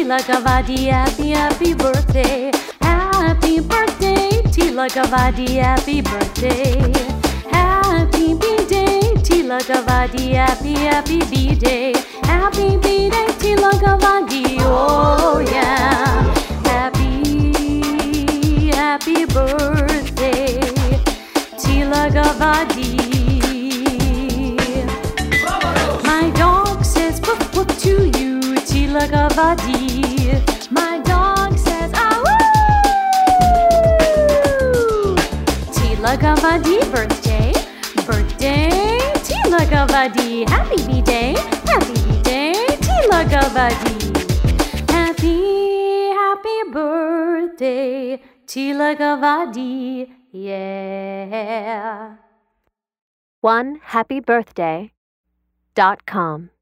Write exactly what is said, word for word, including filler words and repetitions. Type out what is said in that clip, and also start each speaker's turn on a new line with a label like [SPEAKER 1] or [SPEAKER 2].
[SPEAKER 1] Tilakavadi, happy, happy birthday. Happy birthday, Tilakavadi, happy birthday. Happy B-Day, Tilakavadi, happy, happy B-Day. Happy B-Day, Tilakavadi, oh yeah. Happy, happy birthday, Tilakavadi. My dog says whoop whoop to you, Tilakavadi. My dog says ah woo. Tilakavadi birthday, birthday, Tilakavadi. Happy B-Day, happy B-Day, Tilakavadi. Happy, happy birthday, Tilakavadi, yeah.
[SPEAKER 2] one happy birthday dot com